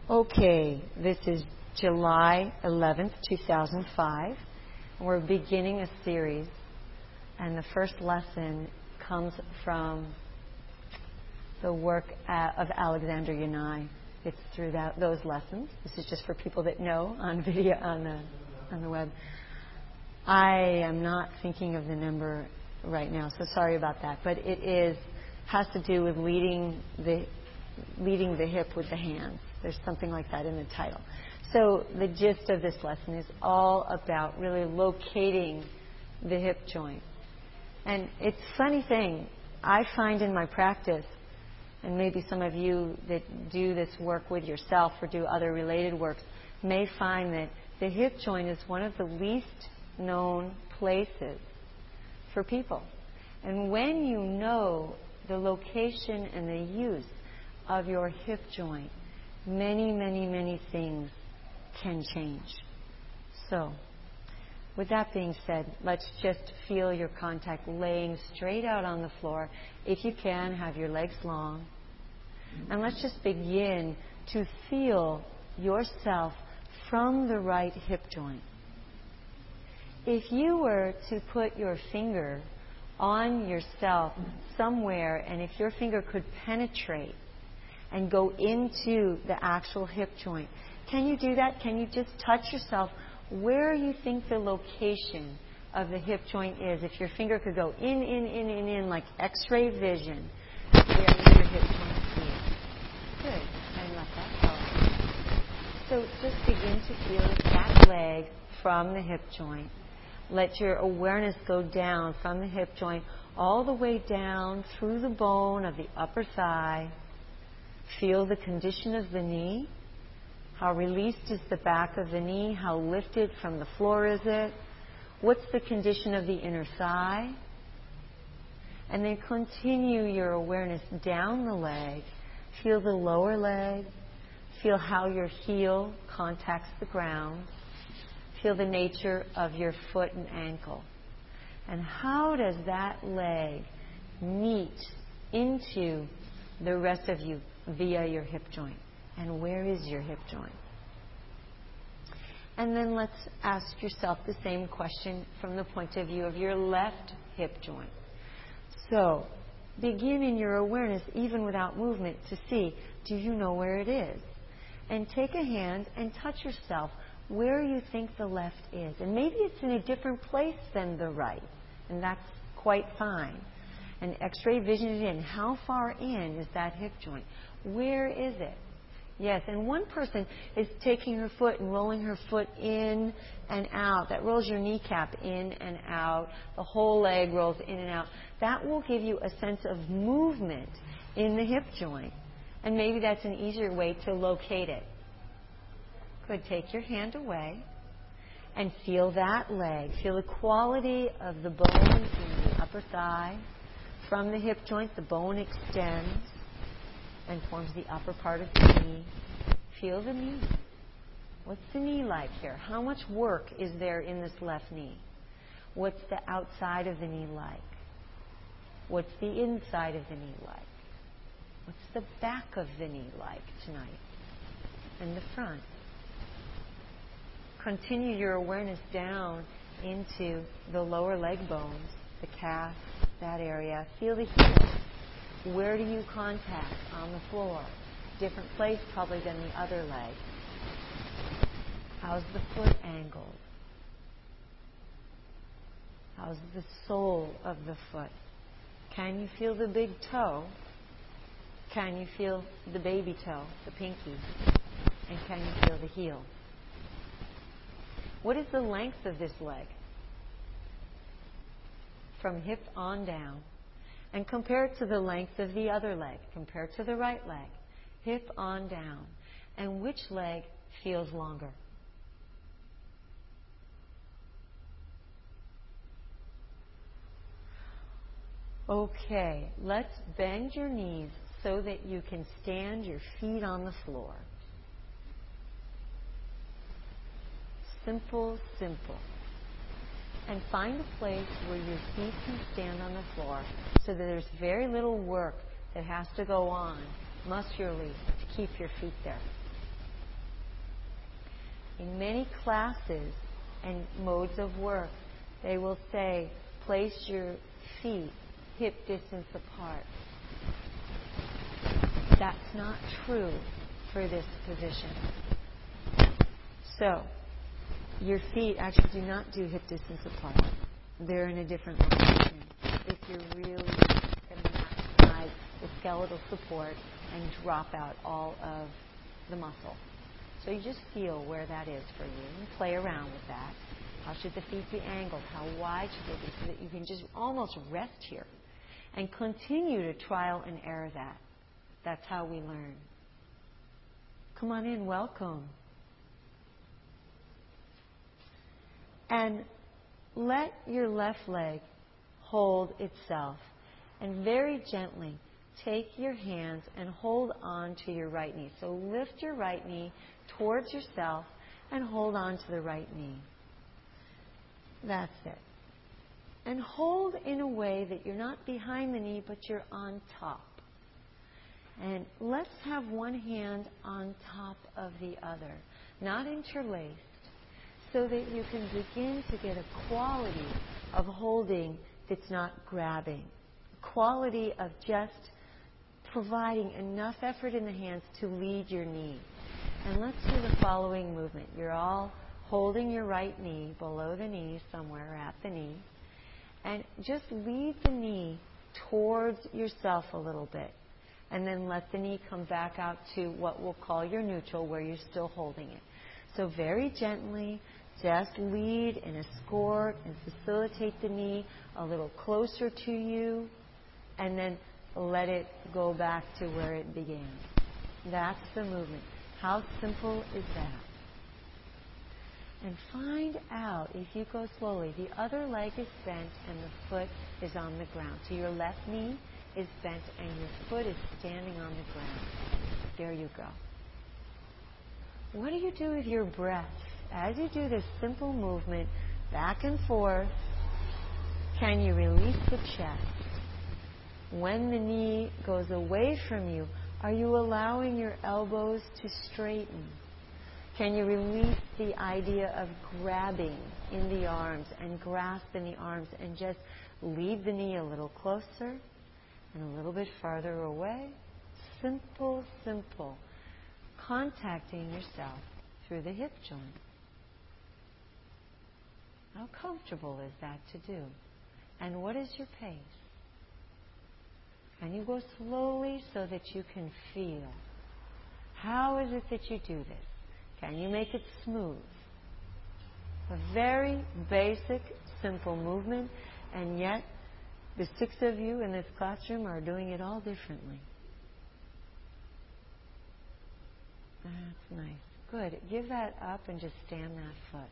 Okay, this is July 11th, 2005. We're beginning a series, and the first lesson comes from the work of Alexander Yanai. It's through those lessons. This is just for people that know on video on the web. I am not thinking of the number right now, so sorry about that. But it has to do with leading the hip with the hands. There's something like that in the title. So the gist of this lesson is all about really locating the hip joint. And it's a funny thing. I find in my practice, and maybe some of you that do this work with yourself or do other related works may find that the hip joint is one of the least known places for people. And when you know the location and the use of your hip joint, many, many, many things can change. So, with that being said, let's just feel your contact laying straight out on the floor. If you can, have your legs long. And let's just begin to feel yourself from the right hip joint. If you were to put your finger on yourself somewhere, and if your finger could penetrate and go into the actual hip joint, can you do that? Can you just touch yourself where you think the location of the hip joint is? If your finger could go in, like X-ray vision, where your hip joint is. Good. And let that go. So just begin to feel that leg from the hip joint. Let your awareness go down from the hip joint all the way down through the bone of the upper thigh. Feel the condition of the knee. How released is the back of the knee? How lifted from the floor is it? What's the condition of the inner thigh? And then continue your awareness down the leg. Feel the lower leg. Feel how your heel contacts the ground. Feel the nature of your foot and ankle. And how does that leg meet into the rest of you via your hip joint? And where is your hip joint? And then let's ask yourself the same question from the point of view of your left hip joint. So, begin in your awareness, even without movement, to see, do you know where it is? And take a hand and touch yourself where you think the left is. And maybe it's in a different place than the right, and that's quite fine. And X-ray vision it in. How far in is that hip joint? Where is it? Yes, and one person is taking her foot and rolling her foot in and out. That rolls your kneecap in and out. The whole leg rolls in and out. That will give you a sense of movement in the hip joint. And maybe that's an easier way to locate it. Good. Take your hand away and feel that leg. Feel the quality of the bone in the upper thigh. From the hip joint, the bone extends and forms the upper part of the knee. Feel the knee. What's the knee like here? How much work is there in this left knee? What's the outside of the knee like? What's the inside of the knee like? What's the back of the knee like tonight? And the front. Continue your awareness down into the lower leg bones, the calf, that area. Feel the heel. Where do you contact on the floor? Different place probably than the other leg. How's the foot angled? How's the sole of the foot? Can you feel the big toe? Can you feel the baby toe, the pinky? And can you feel the heel? What is the length of this leg? From hip on down. And compare it to the length of the other leg. Compare it to the right leg. Hip on down. And which leg feels longer? Okay, let's bend your knees so that you can stand your feet on the floor. Simple, simple. And find a place where your feet can stand on the floor so that there's very little work that has to go on muscularly to keep your feet there. In many classes and modes of work, they will say, place your feet hip distance apart. That's not true for this position. So, your feet actually do not do hip distance apart. They're in a different location if you're really going to maximize the skeletal support and drop out all of the muscle. So you just feel where that is for you and play around with that. How should the feet be angled? How wide should they be so that you can just almost rest here and continue to trial and error that. That's how we learn. Come on in, welcome. And let your left leg hold itself. And very gently take your hands and hold on to your right knee. So lift your right knee towards yourself and hold on to the right knee. That's it. And hold in a way that you're not behind the knee, but you're on top. And let's have one hand on top of the other, not interlaced, so that you can begin to get a quality of holding that's not grabbing, a quality of just providing enough effort in the hands to lead your knee. And let's do the following movement. You're all holding your right knee below the knee, somewhere at the knee, and just lead the knee towards yourself a little bit. And then let the knee come back out to what we'll call your neutral, where you're still holding it. So very gently, just lead and escort and facilitate the knee a little closer to you, and then let it go back to where it began. That's the movement. How simple is that? And find out, if you go slowly, the other leg is bent and the foot is on the ground. So your left knee is bent and your foot is standing on the ground. There you go. What do you do with your breath? As you do this simple movement back and forth, can you release the chest? When the knee goes away from you, are you allowing your elbows to straighten? Can you release the idea of grabbing in the arms and grasp in the arms and just lead the knee a little closer and a little bit farther away? Simple, simple. Contacting yourself through the hip joint. How comfortable is that to do? And what is your pace? Can you go slowly so that you can feel? How is it that you do this? Can you make it smooth? A very basic, simple movement, and yet the 6 of you in this classroom are doing it all differently. That's nice. Good. Give that up and just stand that foot.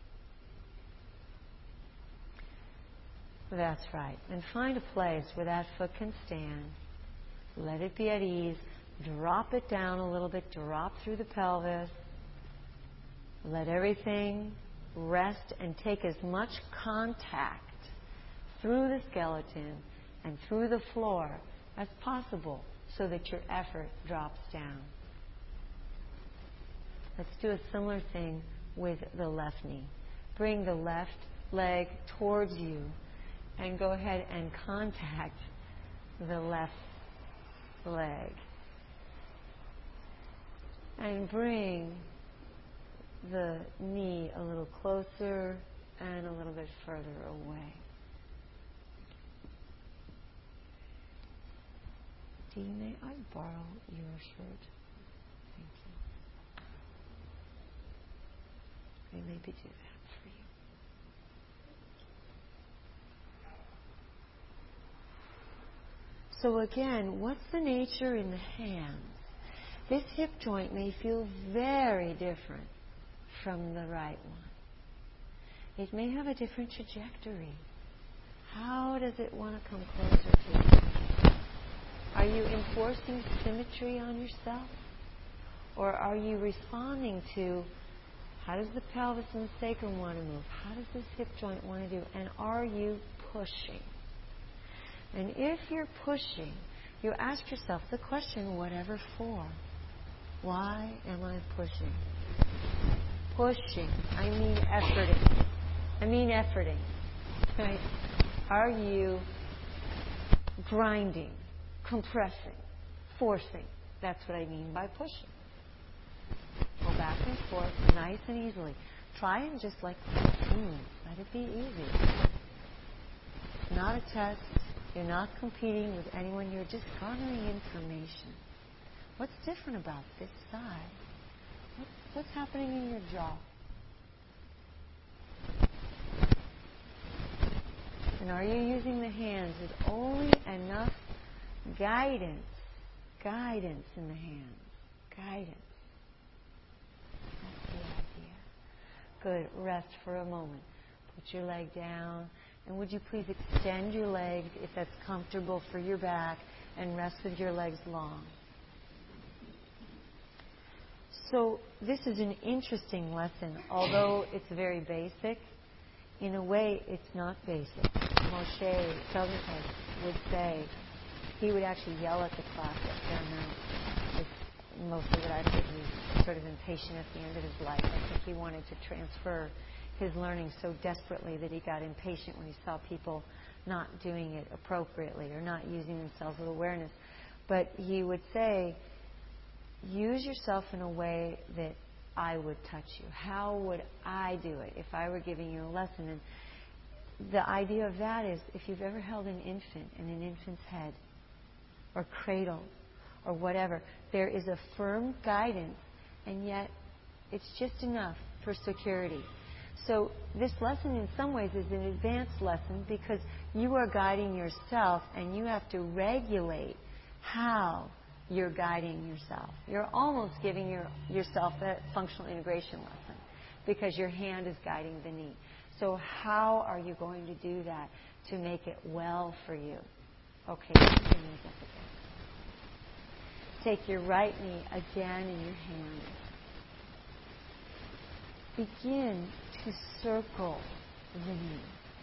That's right. And find a place where that foot can stand. Let it be at ease. Drop it down a little bit. Drop through the pelvis. Let everything rest and take as much contact through the skeleton and through the floor as possible so that your effort drops down. Let's do a similar thing with the left knee. Bring the left leg towards you and go ahead and contact the left leg. And bring the knee a little closer and a little bit further away. Dee, may I borrow your shirt? Thank you. I maybe do that for you. So again, what's the nature in the hands? This hip joint may feel very different from the right one. It may have a different trajectory. How does it want to come closer to you? Are you enforcing symmetry on yourself? Or are you responding to how does the pelvis and the sacrum want to move? How does this hip joint want to do? And are you pushing? And if you're pushing, you ask yourself the question, whatever for? Why am I pushing? pushing. I mean efforting. Right? Are you grinding, compressing, forcing? That's what I mean by pushing. Go back and forth, nice and easily. Try and just let it be easy. It's not a test. You're not competing with anyone. You're just garnering information. What's different about this side? What's happening in your jaw? And are you using the hands with only enough guidance in the hands? Guidance. That's the idea. Good. Rest for a moment. Put your leg down. And would you please extend your legs if that's comfortable for your back, and rest with your legs long. So this is an interesting lesson. Although it's very basic, in a way it's not basic. Moshe Tzelnikov would say, he would actually yell at the class at Paramount. It's mostly what I've heard. He was sort of impatient at the end of his life. I think he wanted to transfer his learning so desperately that he got impatient when he saw people not doing it appropriately or not using themselves with awareness. But he would say, use yourself in a way that I would touch you. How would I do it if I were giving you a lesson? And the idea of that is, if you've ever held an infant in an infant's head or cradled or whatever, there is a firm guidance, and yet it's just enough for security. So this lesson in some ways is an advanced lesson because you are guiding yourself and you have to regulate how you're guiding yourself. You're almost giving yourself a functional integration lesson because your hand is guiding the knee. So how are you going to do that to make it well for you? Okay, take your knees up again. Take your right knee again in your hand. Begin to circle the knee.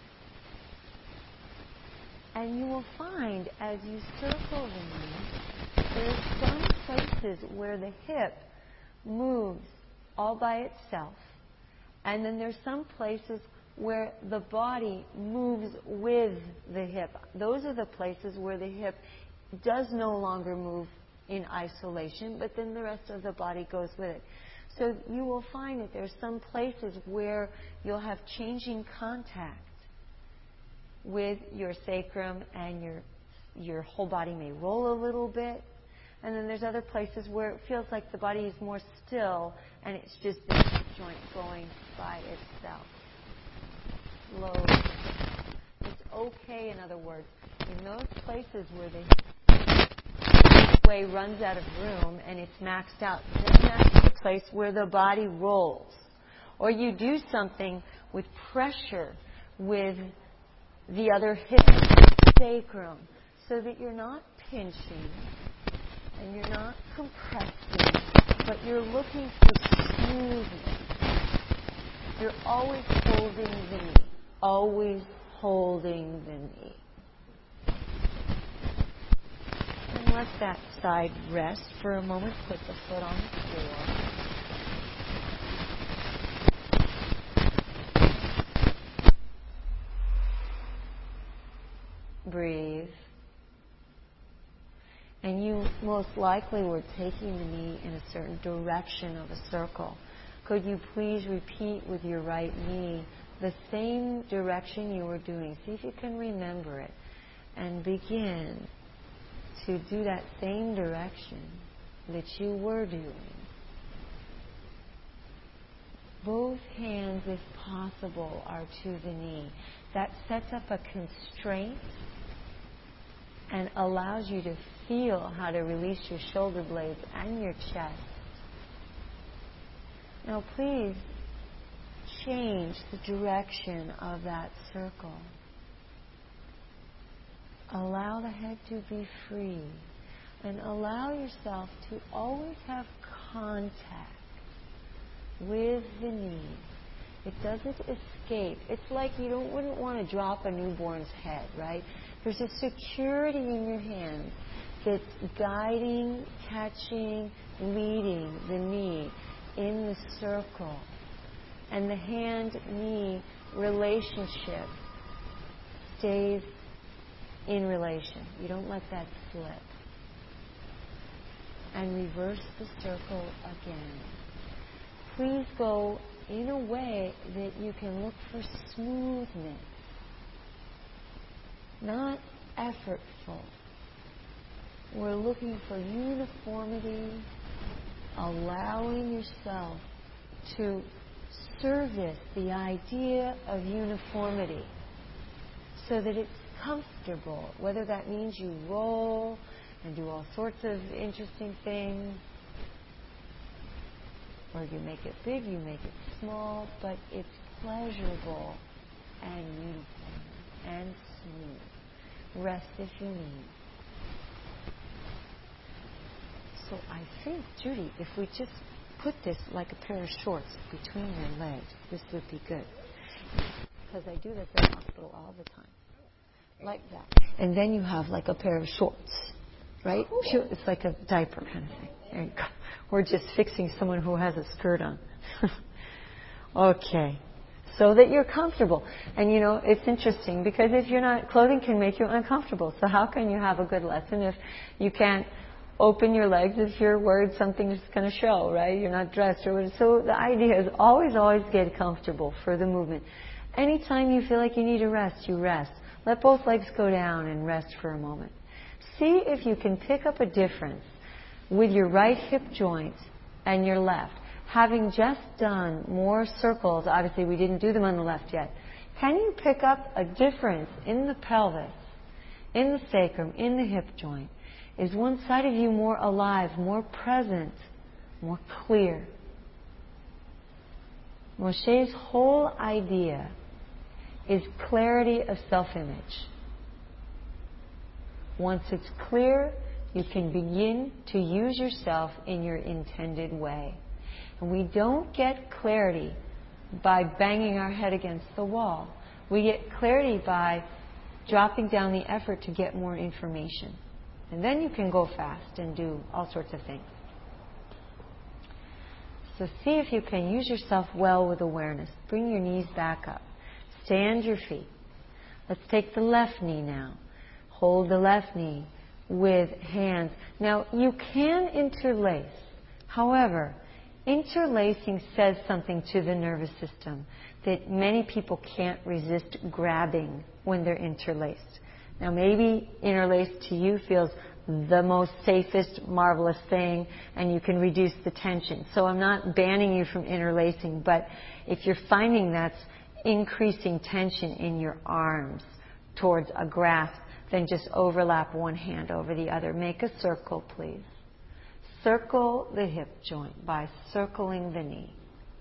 And you will find as you circle the knee, there are some places where the hip moves all by itself. And then there's some places where the body moves with the hip. Those are the places where the hip does no longer move in isolation, but then the rest of the body goes with it. So you will find that there's some places where you'll have changing contact with your sacrum, and your whole body may roll a little bit. And then there's other places where it feels like the body is more still and it's just this joint going by itself. Slowly. It's okay, in other words, in those places where the way runs out of room and it's maxed out, then that's the place where the body rolls. Or you do something with pressure with the other hip, sacrum, so that you're not pinching and you're not compressing, but you're looking for smoothness. You're always holding the knee. Always holding the knee. And let that side rest for a moment. Put the foot on the floor. Breathe. And you most likely were taking the knee in a certain direction of a circle. Could you please repeat with your right knee the same direction you were doing? See if you can remember it. And begin to do that same direction that you were doing. Both hands, if possible, are to the knee. That sets up a constraint and allows you to feel how to release your shoulder blades and your chest. Now please change the direction of that circle. Allow the head to be free and allow yourself to always have contact with the knee. It doesn't escape. It's like you wouldn't want to drop a newborn's head, right? There's a security in your hand that's guiding, catching, leading the knee in the circle. And the hand-knee relationship stays in relation. You don't let that slip. And reverse the circle again. Please go in a way that you can look for smoothness, not effortful. We're looking for uniformity, allowing yourself to service the idea of uniformity so that it's comfortable, whether that means you roll and do all sorts of interesting things, or you make it big, you make it small, but it's pleasurable and uniform and smooth. Rest if you need. So I think, Judy, if we just put this like a pair of shorts between your legs, this would be good. Because I do this in the hospital all the time. Like that. And then you have like a pair of shorts, right? It's like a diaper kind of thing. There you go. We're just fixing someone who has a skirt on. Okay. So that you're comfortable. And you know, it's interesting because if you're not, clothing can make you uncomfortable. So how can you have a good lesson if you can't open your legs if you're worried something is going to show, right? You're not dressed or whatever. So the idea is always get comfortable for the movement. Anytime you feel like you need to rest, you rest. Let both legs go down and rest for a moment. See if you can pick up a difference with your right hip joint and your left. Having just done more circles, obviously we didn't do them on the left yet. Can you pick up a difference in the pelvis, in the sacrum, in the hip joint? Is one side of you more alive, more present, more clear? Moshe's whole idea is clarity of self-image. Once it's clear, you can begin to use yourself in your intended way. And we don't get clarity by banging our head against the wall. We get clarity by dropping down the effort to get more information. And then you can go fast and do all sorts of things. So see if you can use yourself well with awareness. Bring your knees back up. Stand your feet. Let's take the left knee now. Hold the left knee with hands. Now, you can interlace. However, interlacing says something to the nervous system that many people can't resist grabbing when they're interlaced. Now, maybe interlaced to you feels the most safest, marvelous thing, and you can reduce the tension. So I'm not banning you from interlacing, but if you're finding that's increasing tension in your arms towards a grasp, then just overlap one hand over the other. Make a circle, please. Circle the hip joint by circling the knee.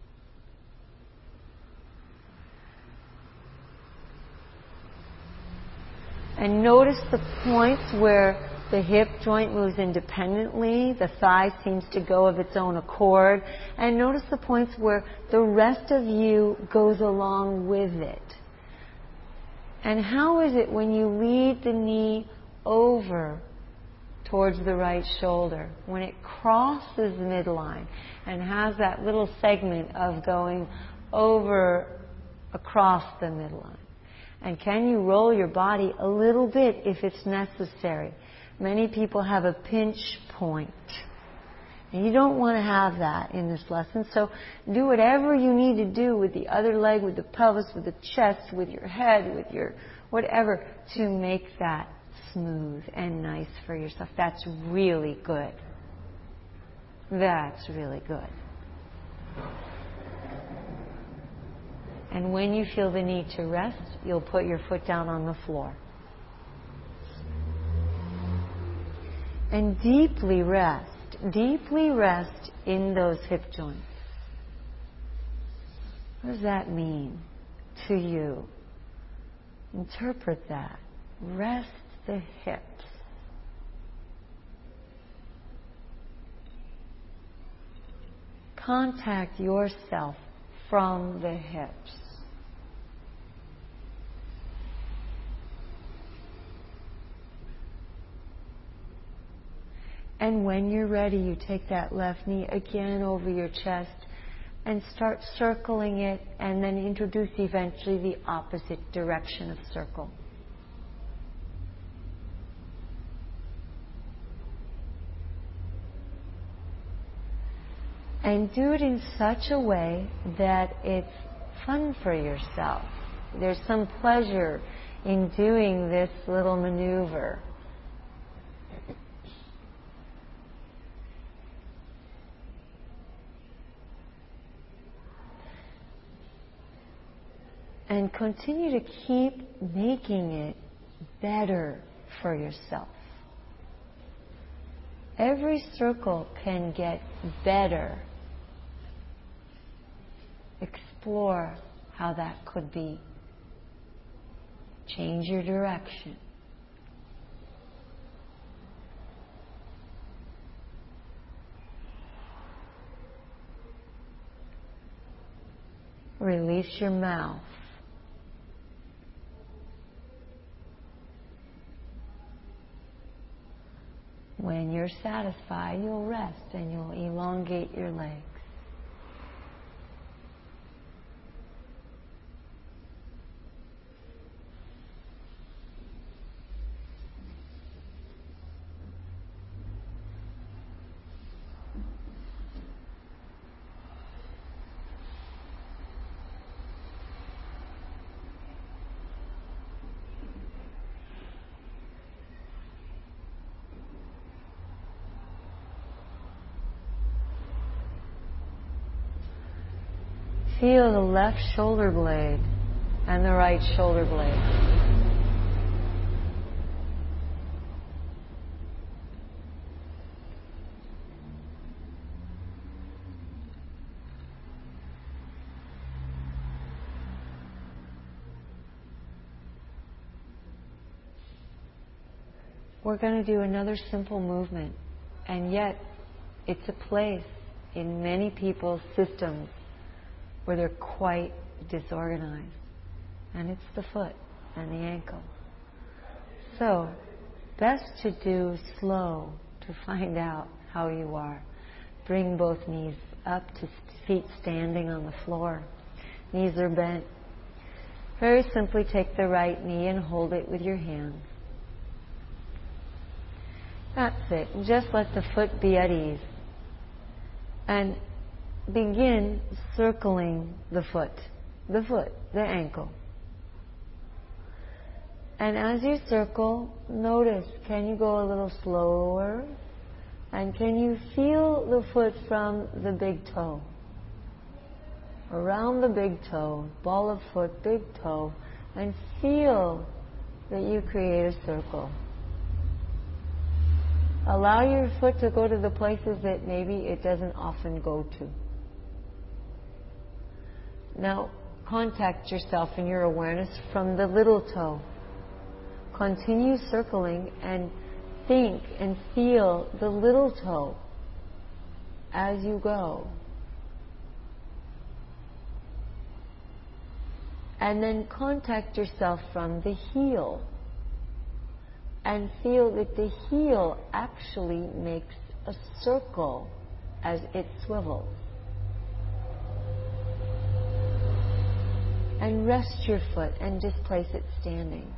And notice the points where the hip joint moves independently, the thigh seems to go of its own accord, and notice the points where the rest of you goes along with it. And how is it when you lead the knee over towards the right shoulder, when it crosses midline and has that little segment of going over across the midline? And can you roll your body a little bit if it's necessary? Many people have a pinch point. And you don't want to have that in this lesson. So do whatever you need to do with the other leg, with the pelvis, with the chest, with your head, with your whatever, to make that smooth and nice for yourself. That's really good. That's really good. And when you feel the need to rest, you'll put your foot down on the floor. And deeply rest in those hip joints. What does that mean to you? Interpret that. Rest the hips. Contact yourself from the hips. And when you're ready, you take that left knee again over your chest and start circling it, and then introduce eventually the opposite direction of circle. And do it in such a way that it's fun for yourself. There's some pleasure in doing this little maneuver. And continue to keep making it better for yourself. Every circle can get better. Explore how that could be. Change your direction. Release your mouth. When you're satisfied, you'll rest and you'll elongate your legs. Feel the left shoulder blade and the right shoulder blade. We're going to do another simple movement, and yet it's a place in many people's systems where they're quite disorganized. And it's the foot and the ankle. So, best to do slow to find out how you are. Bring both knees up to feet standing on the floor. Knees are bent. Very simply take the right knee and hold it with your hands. That's it. Just let the foot be at ease. And begin circling the foot, the ankle. And as you circle, notice, can you go a little slower? And can you feel the foot from the big toe? Around the big toe, ball of foot, big toe, and feel that you create a circle. Allow your foot to go to the places that maybe it doesn't often go to. Now, contact yourself in your awareness from the little toe. Continue circling and think and feel the little toe as you go. And then contact yourself from the heel and feel that the heel actually makes a circle as it swivels. And rest your foot and just place it standing.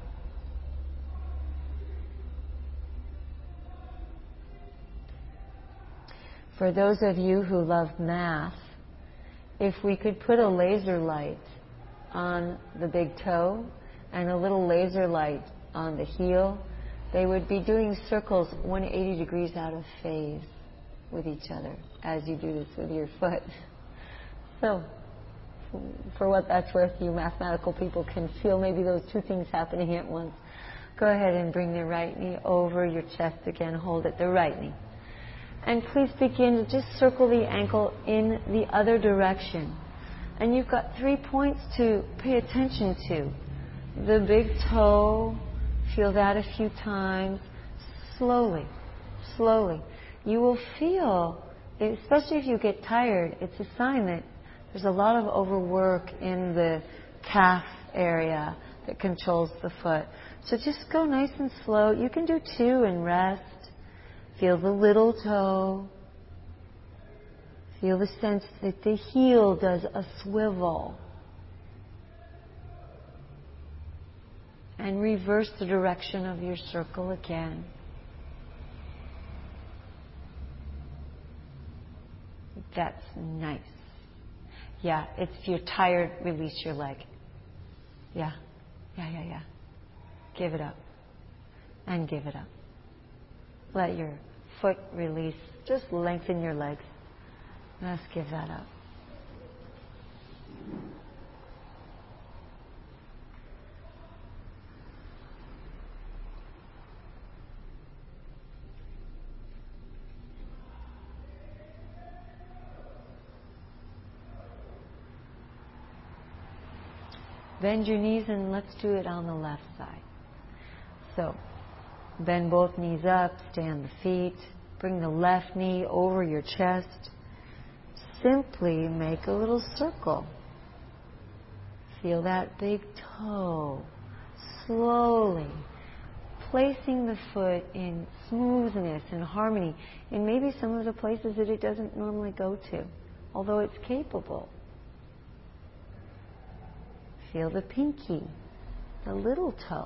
For those of you who love math, if we could put a laser light on the big toe and a little laser light on the heel, they would be doing circles 180 degrees out of phase with each other as you do this with your foot. So, for what that's worth, you mathematical people can feel maybe those two things happening at once. Go ahead and bring the right knee over your chest again. Hold it, the right knee. And please begin to just circle the ankle in the other direction. And you've got 3 points to pay attention to. The big toe, feel that a few times. Slowly, slowly. You will feel, especially if you get tired, it's a sign that there's a lot of overwork in the calf area that controls the foot. So just go nice and slow. You can do 2 and rest. Feel the little toe. Feel the sense that the heel does a swivel. And reverse the direction of your circle again. That's nice. Yeah, if you're tired, release your leg. Yeah. Give it up. And give it up. Let your foot release. Just lengthen your legs. Let's give that up. Bend your knees and let's do it on the left side. So, bend both knees up, stand the feet, bring the left knee over your chest. Simply make a little circle. Feel that big toe. Slowly placing the foot in smoothness and harmony in maybe some of the places that it doesn't normally go to, although it's capable. Feel the pinky, the little toe.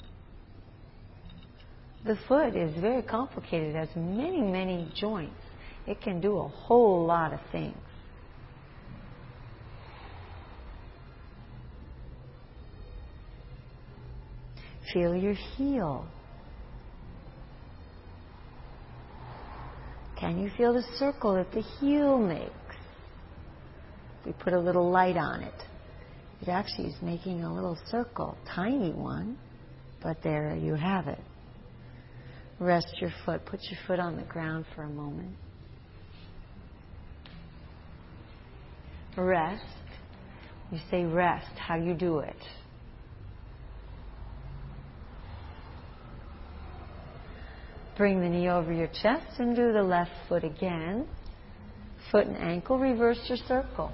The foot is very complicated. It has many, many joints. It can do a whole lot of things. Feel your heel. Can you feel the circle that the heel makes? We put a little light on it. It actually is making a little circle, tiny one, but there you have it. Rest your foot. Put your foot on the ground for a moment. Rest. You say rest. How you do it? Bring the knee over your chest and do the left foot again. Foot and ankle, reverse your circle.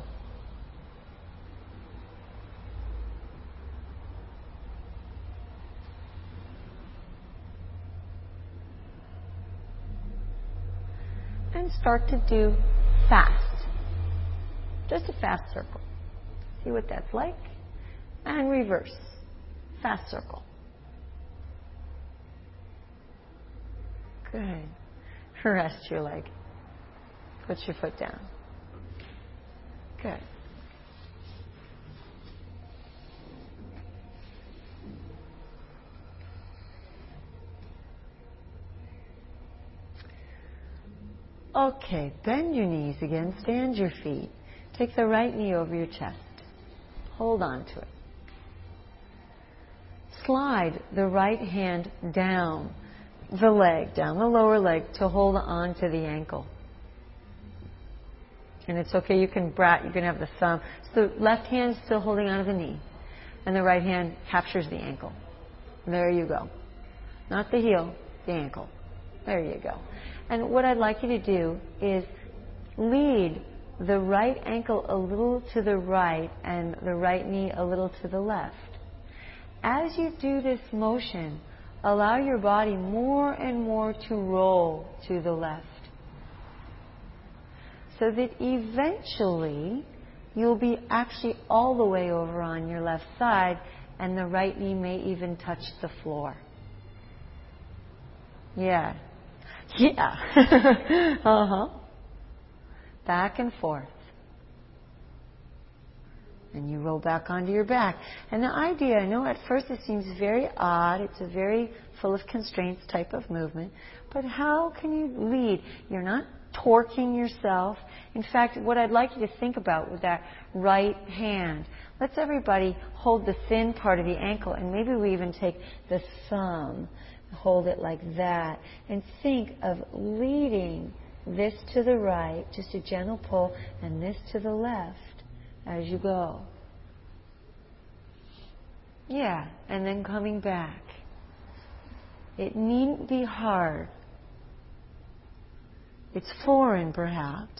And start to do fast. Just a fast circle. See what that's like. And reverse. Fast circle. Good. Rest your leg. Put your foot down. Good. Okay, bend your knees again, stand your feet. Take the right knee over your chest. Hold on to it. Slide the right hand down the leg, down the lower leg, to hold on to the ankle. And it's okay, you can have the thumb. So the left hand is still holding onto the knee, and the right hand captures the ankle. There you go. Not the heel, the ankle. There you go. And what I'd like you to do is lead the right ankle a little to the right and the right knee a little to the left. As you do this motion, allow your body more and more to roll to the left, so that eventually you'll be actually all the way over on your left side, and the right knee may even touch the floor. Yeah. Back and forth. And you roll back onto your back. And the idea, I know at first it seems very odd. It's a very full of constraints type of movement. But how can you lead? You're not torquing yourself. In fact, what I'd like you to think about with that right hand, let's everybody hold the thin part of the ankle, and maybe we even take the thumb, hold it like that, and think of leading this to the right, just a gentle pull, and this to the left as you go. Yeah, and then coming back. It needn't be hard. It's foreign, perhaps.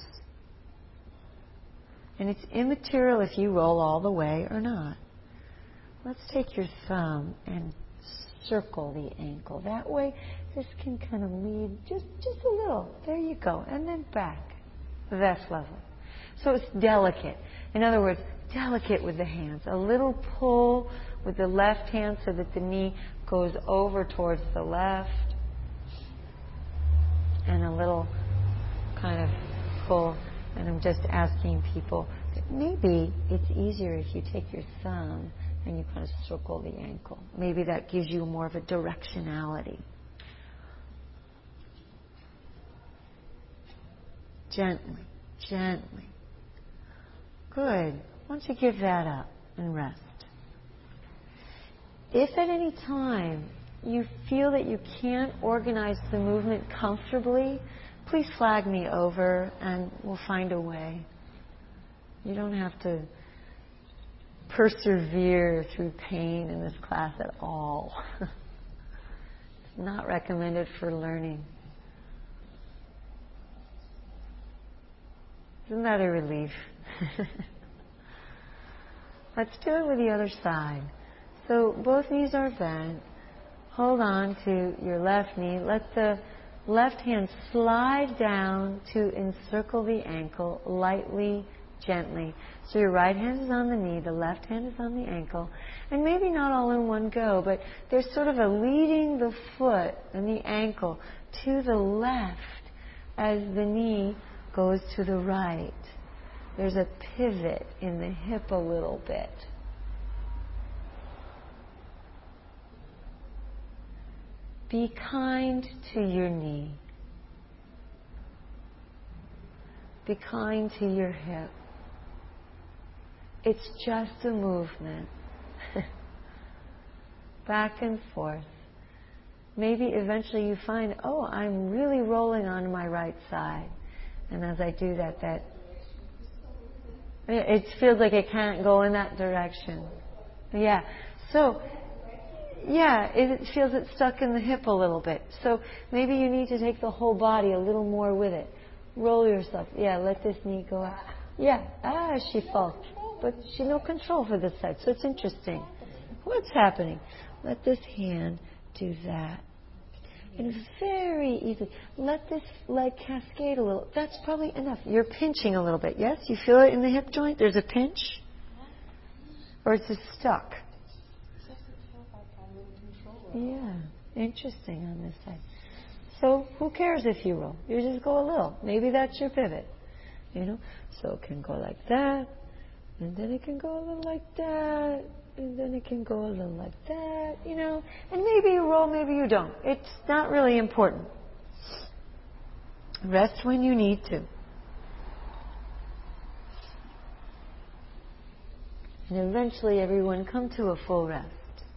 And it's immaterial if you roll all the way or not. Let's take your thumb and circle the ankle. That way, this can kind of lead just a little. There you go. And then back. That's lovely. So it's delicate. In other words, delicate with the hands. A little pull with the left hand so that the knee goes over towards the left. And a little kind of pull. And I'm just asking people that maybe it's easier if you take your thumb and you kind of circle the ankle. Maybe that gives you more of a directionality. Gently, gently. Good. Why don't you give that up and rest? If at any time you feel that you can't organize the movement comfortably, please flag me over and we'll find a way. You don't have to persevere through pain in this class at all. It's not recommended for learning. Isn't that a relief? Let's do it with the other side. So both knees are bent. Hold on to your left knee. Let the left hand slide down to encircle the ankle lightly, gently. So your right hand is on the knee, the left hand is on the ankle. And maybe not all in one go, but there's sort of a leading the foot and the ankle to the left as the knee goes to the right. There's a pivot in the hip a little bit. Be kind to your knee. Be kind to your hip. It's just a movement. Back and forth. Maybe eventually you find, oh, I'm really rolling on my right side. And as I do that, it feels like it can't go in that direction. Yeah. So, yeah, it feels it's stuck in the hip a little bit. So maybe you need to take the whole body a little more with it. Roll yourself. Yeah, let this knee go out. Yeah. She falls. But she no control for this side. So it's interesting. What's happening? Let this hand do that. And very easy. Let this leg cascade a little. That's probably enough. You're pinching a little bit, yes? You feel it in the hip joint? There's a pinch? Or is it stuck? Yeah, interesting on this side. So who cares if you roll? You just go a little. Maybe that's your pivot. So it can go like that. And then it can go a little like that. And then it can go a little like that, And maybe you roll, maybe you don't. It's not really important. Rest when you need to. And eventually everyone come to a full rest.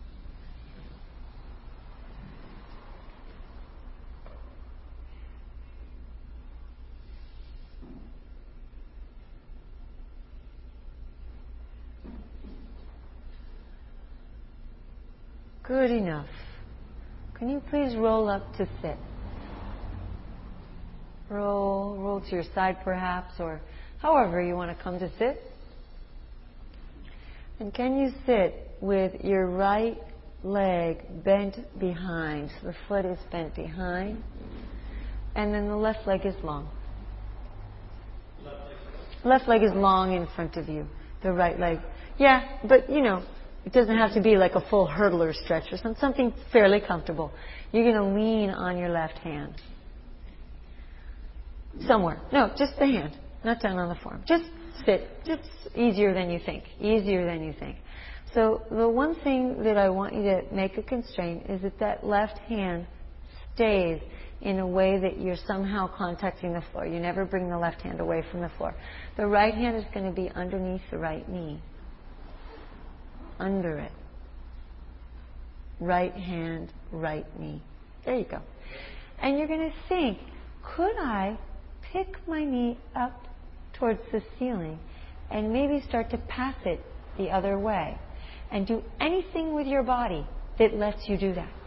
Good enough. Can you please roll up to sit? Roll to your side perhaps, or however you want to come to sit. And can you sit with your right leg bent behind? So the foot is bent behind. And then the left leg is long. Left leg is long in front of you. The right leg. Yeah, but it doesn't have to be like a full hurdler stretch or something fairly comfortable. You're going to lean on your left hand. Somewhere. No, just the hand. Not down on the forearm. Just sit. It's easier than you think. Easier than you think. So the one thing that I want you to make a constraint is that left hand stays in a way that you're somehow contacting the floor. You never bring the left hand away from the floor. The right hand is going to be underneath the right knee. Under it. Right hand, right knee. There you go. And you're going to think, could I pick my knee up towards the ceiling and maybe start to pass it the other way and do anything with your body that lets you do that?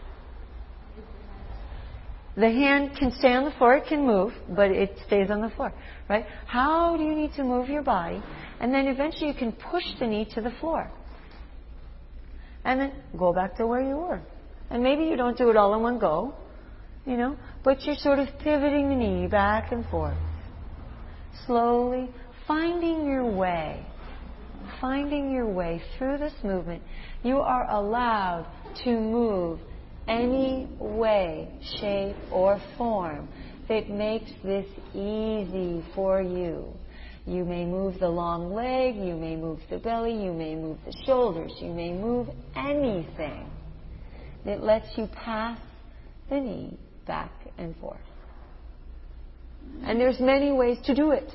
The hand can stay on the floor, it can move, but it stays on the floor, right? How do you need to move your body? And then eventually you can push the knee to the floor. And then go back to where you were. And maybe you don't do it all in one go, but you're sort of pivoting the knee back and forth. slowly finding your way through this movement. You are allowed to move any way, shape, or form that makes this easy for you. You may move the long leg, you may move the belly, you may move the shoulders, you may move anything that lets you pass the knee back and forth. And there's many ways to do it.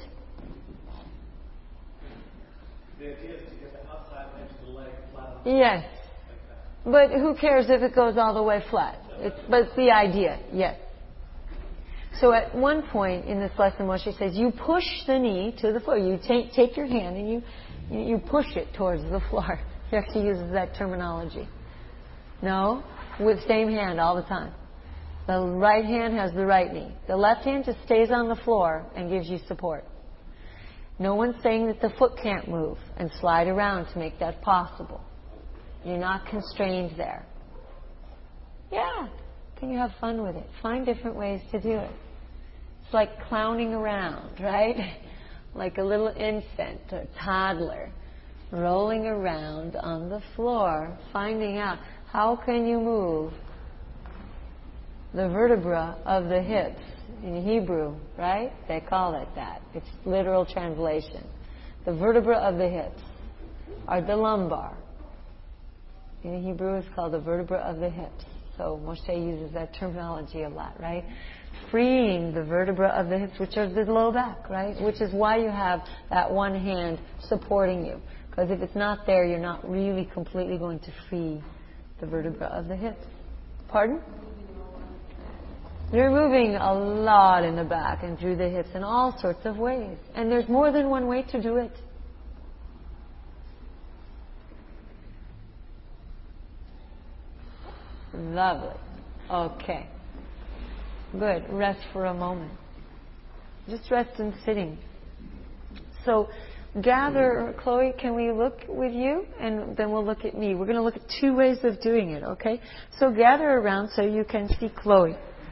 The idea is to get the outside edge of the leg flat on the Yes. But who cares if it goes all the way flat? But it's the idea, yes. So at one point in this lesson, Moshe says, you push the knee to the floor. You take your hand and you push it towards the floor. He actually uses that terminology. No, with same hand all the time. The right hand has the right knee. The left hand just stays on the floor and gives you support. No one's saying that the foot can't move and slide around to make that possible. You're not constrained there. Yeah, can you have fun with it? Find different ways to do it. It's like clowning around, right? Like a little infant or toddler rolling around on the floor, finding out how can you move the vertebra of the hips. In Hebrew, right? They call it that. It's literal translation. The vertebra of the hips are the lumbar. In Hebrew, it's called the vertebra of the hips. So Moshe uses that terminology a lot, right? Freeing the vertebra of the hips, which are the low back, right? Which is why you have that one hand supporting you. Because if it's not there, you're not really completely going to free the vertebra of the hips. Pardon? You're moving a lot in the back and through the hips in all sorts of ways. And there's more than one way to do it. Lovely. Okay. Good. Rest for a moment. Just rest in sitting. So gather, Chloe, can we look with you? And then we'll look at me. We're going to look at two ways of doing it, okay? So gather around so you can see Chloe.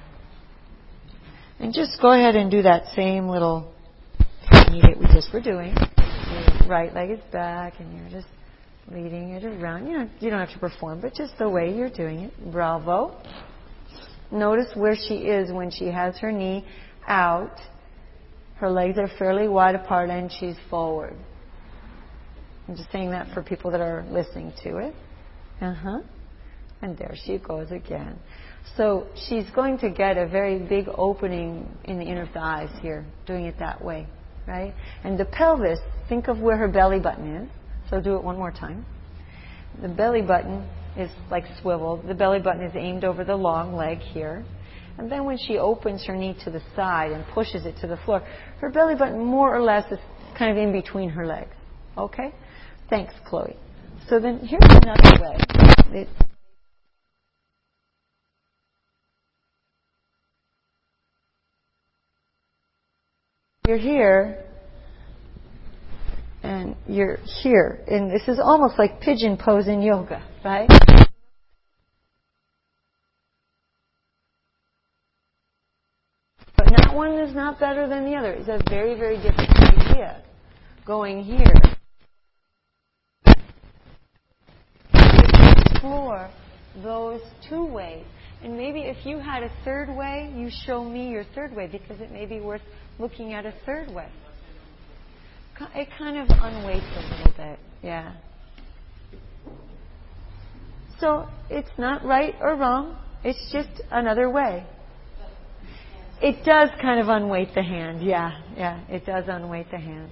And just go ahead and do that same little technique that we just were doing. Your right leg is back and you're just leading it around. You don't have to perform, but just the way you're doing it. Bravo. Notice where she is when she has her knee out. Her legs are fairly wide apart and she's forward. I'm just saying that for people that are listening to it. And there she goes again. So she's going to get a very big opening in the inner thighs here, doing it that way, right? And the pelvis, think of where her belly button is. So do it one more time. The belly button is like swiveled. The belly button is aimed over the long leg here. And then when she opens her knee to the side and pushes it to the floor, her belly button more or less is kind of in between her legs. Okay? Thanks, Chloe. So then here's another way. You're here, and you're here. And this is almost like pigeon pose in yoga, right? But not one is not better than the other. It's a very, very different idea. Going here. Explore those two ways. And maybe if you had a third way, you show me your third way, because it may be worth looking at a third way. It kind of unweights a little bit, yeah. So it's not right or wrong. It's just another way. It does kind of unweight the hand, yeah. It does unweight the hand.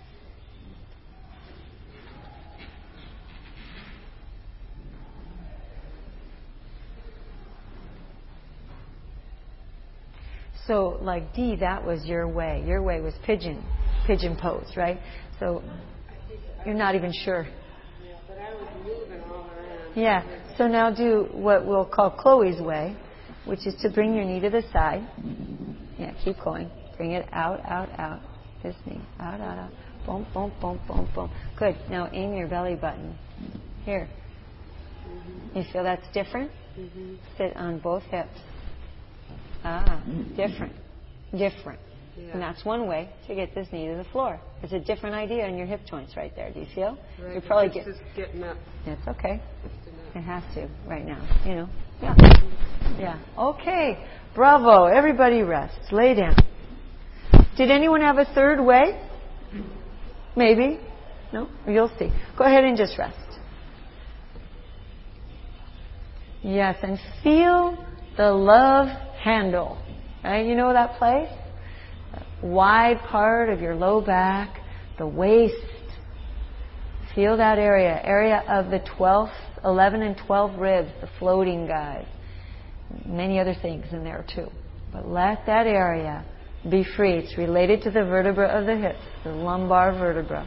So, like D, that was your way. Your way was pigeon pose, right? So, you're not even sure. Yeah, but I was moving all around. Yeah. So now do what we'll call Chloe's way, which is to bring your knee to the side. Yeah, keep going. Bring it out. This knee. Out. Boom, boom, boom, boom, boom. Good. Now aim your belly button. Here. Mm-hmm. You feel that's different? Mm-hmm. Sit on both hips. Different. Yeah. And that's one way to get this knee to the floor. It's a different idea in your hip joints right there. Do you feel? Right. You're probably It's just getting up. It's okay. Just enough. It has to right now. You know. Yeah. Yeah. Okay. Bravo. Everybody rest. Lay down. Did anyone have a third way? Maybe. No? You'll see. Go ahead and just rest. Yes, and feel the love handle. Right? You know that place? That wide part of your low back, the waist. Feel that area of the 12th, 11 and 12 ribs, the floating guys. Many other things in there too. But let that area be free. It's related to the vertebra of the hips, the lumbar vertebra.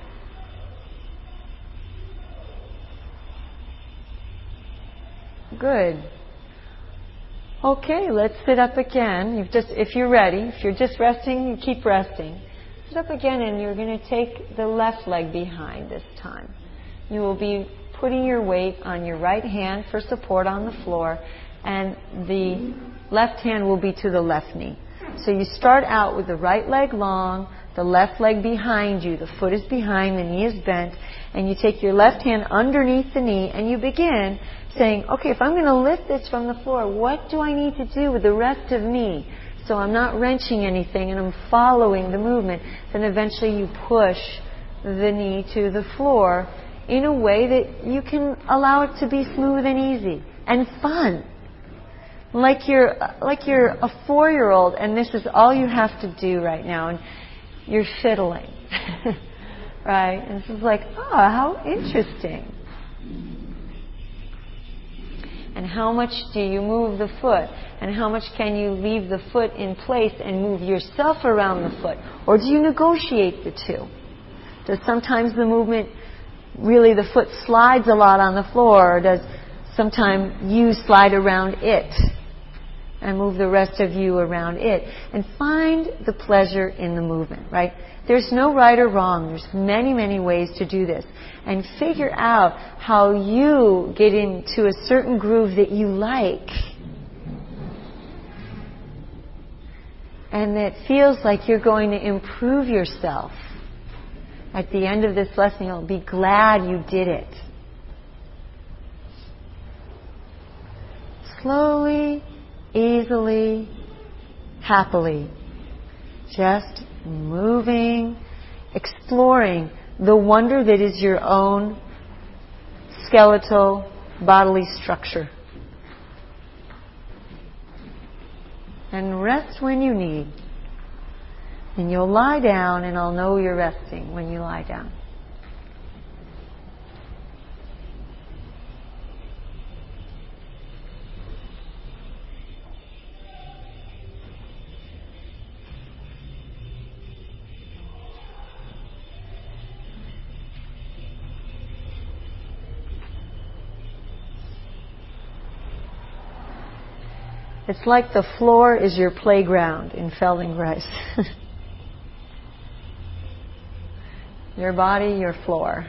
Good. Okay, let's sit up again. If you're ready, if you're just resting, you keep resting. Sit up again, and you're going to take the left leg behind this time. You will be putting your weight on your right hand for support on the floor, and the left hand will be to the left knee. So you start out with the right leg long, the left leg behind you, the foot is behind, the knee is bent, and you take your left hand underneath the knee, and you begin saying, okay, if I'm going to lift this from the floor, what do I need to do with the rest of me? So I'm not wrenching anything and I'm following the movement. Then eventually you push the knee to the floor in a way that you can allow it to be smooth and easy and fun. Like you're a 4-year-old and this is all you have to do right now, and you're fiddling. Right? And this is like, how interesting. And how much do you move the foot? And how much can you leave the foot in place and move yourself around the foot? Or do you negotiate the two? Does sometimes the movement, really the foot slides a lot on the floor, or does sometimes you slide around it and move the rest of you around it? And find the pleasure in the movement, right? There's no right or wrong. There's many, many ways to do this. And figure out how you get into a certain groove that you like. And that feels like you're going to improve yourself. At the end of this lesson, you'll be glad you did it. Slowly, easily, happily. Just moving, exploring the wonder that is your own skeletal bodily structure. And rest when you need. And you'll lie down, and I'll know you're resting when you lie down. It's like the floor is your playground in Feldenkrais. Your body, your floor.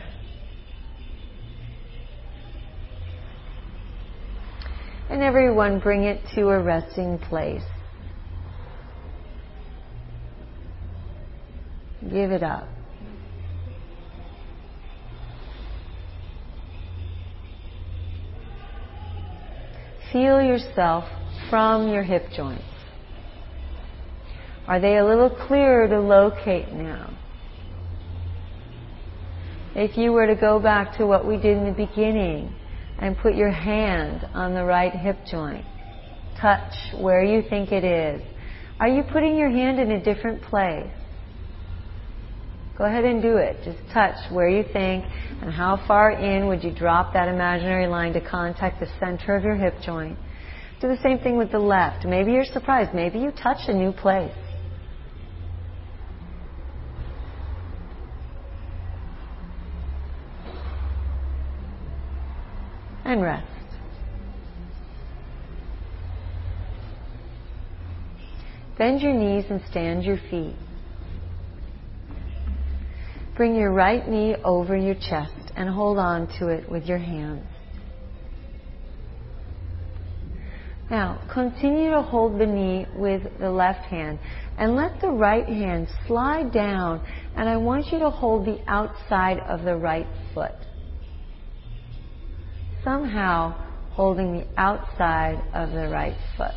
And everyone bring it to a resting place. Give it up. Feel yourself from your hip joints. Are they a little clearer to locate now? If you were to go back to what we did in the beginning and put your hand on the right hip joint, touch where you think it is. Are you putting your hand in a different place? Go ahead and do it. Just touch where you think, and how far in would you drop that imaginary line to contact the center of your hip joint. Do the same thing with the left. Maybe you're surprised. Maybe you touch a new place. And rest. Bend your knees and stand your feet. Bring your right knee over your chest and hold on to it with your hands. Now, continue to hold the knee with the left hand and let the right hand slide down, and I want you to hold the outside of the right foot. Somehow holding the outside of the right foot.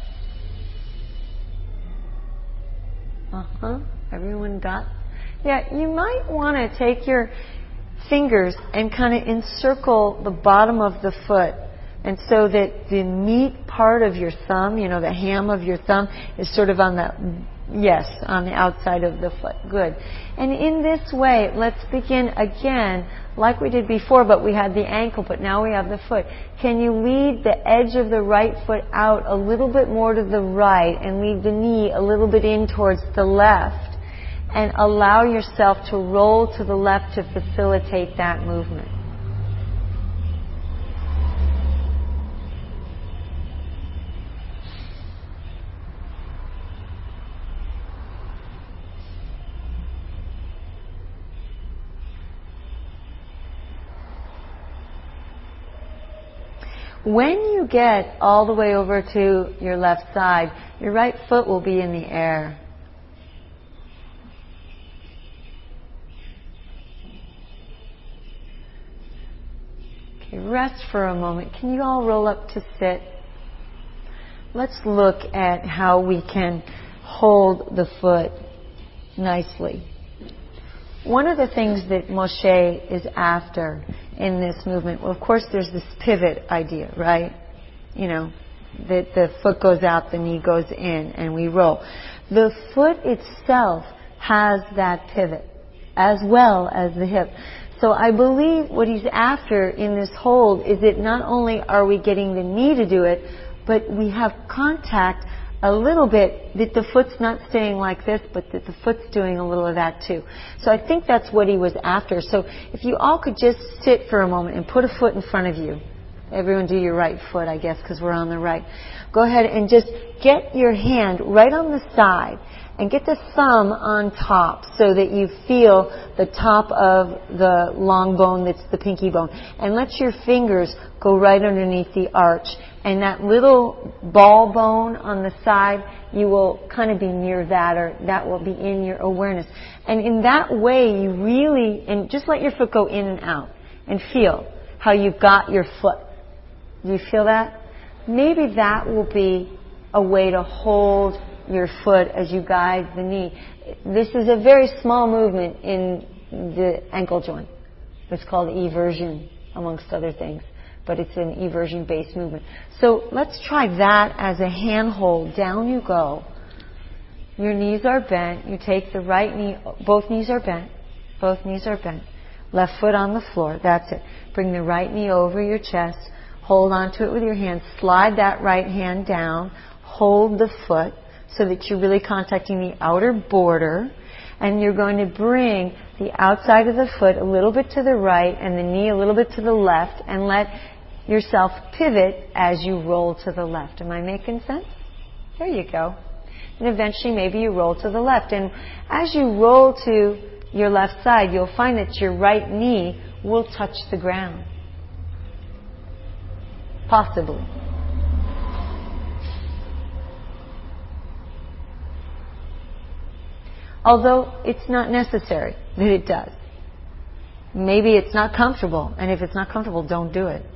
Everyone got? Yeah, you might want to take your fingers and kind of encircle the bottom of the foot, and so that the meat part of your thumb, the ham of your thumb, is sort of on the outside of the foot. Good. And in this way, let's begin again, like we did before, but we had the ankle, but now we have the foot. Can you lead the edge of the right foot out a little bit more to the right and lead the knee a little bit in towards the left, and allow yourself to roll to the left to facilitate that movement? When you get all the way over to your left side, your right foot will be in the air. Okay, rest for a moment. Can you all roll up to sit? Let's look at how we can hold the foot nicely. One of the things that Moshe is after in this movement, well, of course, there's this pivot idea, right? That the foot goes out, the knee goes in, and we roll. The foot itself has that pivot, as well as the hip. So I believe what he's after in this hold is that not only are we getting the knee to do it, but we have contact a little bit, that the foot's not staying like this, but that the foot's doing a little of that too. So I think that's what he was after. So if you all could just sit for a moment and put a foot in front of you. Everyone do your right foot, I guess, because we're on the right. Go ahead and just get your hand right on the side and get the thumb on top so that you feel the top of the long bone that's the pinky bone. And let your fingers go right underneath the arch. And that little ball bone on the side, you will kind of be near that, or that will be in your awareness. And in that way, you really, and just let your foot go in and out and feel how you've got your foot. Do you feel that? Maybe that will be a way to hold your foot as you guide the knee. This is a very small movement in the ankle joint. It's called eversion, amongst other things. But it's an eversion-based movement. So let's try that as a handhold. Down you go. Your knees are bent. You take the right knee. Both knees are bent. Both knees are bent. Left foot on the floor. That's it. Bring the right knee over your chest. Hold onto it with your hand. Slide that right hand down. Hold the foot so that you're really contacting the outer border. And you're going to bring the outside of the foot a little bit to the right and the knee a little bit to the left, and let yourself pivot as you roll to the left. Am I making sense? There you go. And eventually maybe you roll to the left. And as you roll to your left side, you'll find that your right knee will touch the ground. Possibly. Although it's not necessary that it does. Maybe it's not comfortable, and if it's not comfortable, don't do it.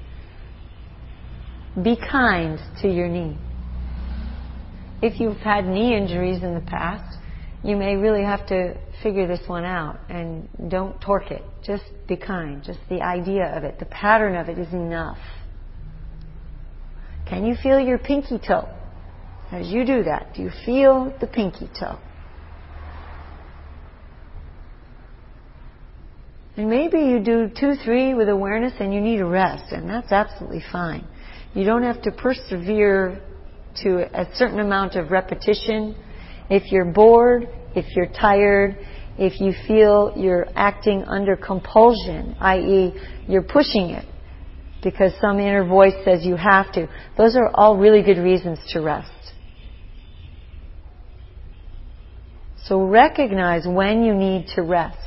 Be kind to your knee. If you've had knee injuries in the past, you may really have to figure this one out, and don't torque it. Just be kind. Just the idea of it, the pattern of it is enough. Can you feel your pinky toe? As you do that, do you feel the pinky toe? And maybe you do 2, 3 with awareness and you need a rest, and that's absolutely fine. You don't have to persevere to a certain amount of repetition. If you're bored, if you're tired, if you feel you're acting under compulsion, i.e. you're pushing it because some inner voice says you have to, those are all really good reasons to rest. So recognize when you need to rest.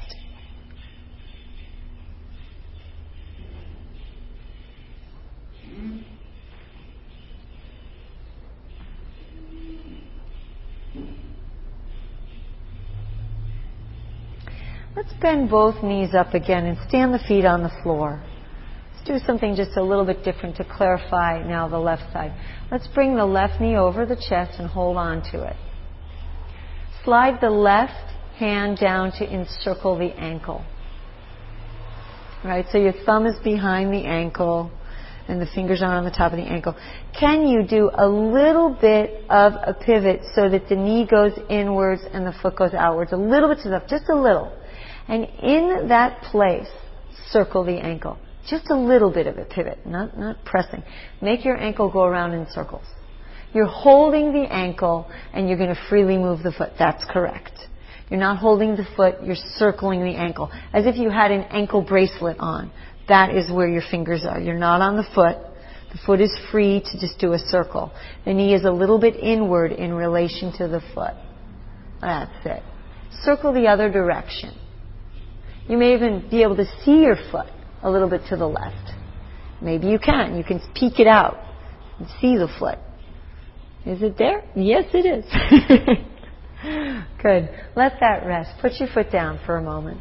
Let's bend both knees up again and stand the feet on the floor. Let's do something just a little bit different to clarify now the left side. Let's bring the left knee over the chest and hold on to it. Slide the left hand down to encircle the ankle. Right, so your thumb is behind the ankle and the fingers are on the top of the ankle. Can you do a little bit of a pivot so that the knee goes inwards and the foot goes outwards? A little bit to the left, just a little. And in that place, circle the ankle. Just a little bit of a pivot, not pressing. Make your ankle go around in circles. You're holding the ankle and you're going to freely move the foot. That's correct. You're not holding the foot, you're circling the ankle. As if you had an ankle bracelet on. That is where your fingers are. You're not on the foot. The foot is free to just do a circle. The knee is a little bit inward in relation to the foot. That's it. Circle the other direction. You may even be able to see your foot a little bit to the left. Maybe you can. You can peek it out and see the foot. Is it there? Yes, it is. Good. Let that rest. Put your foot down for a moment.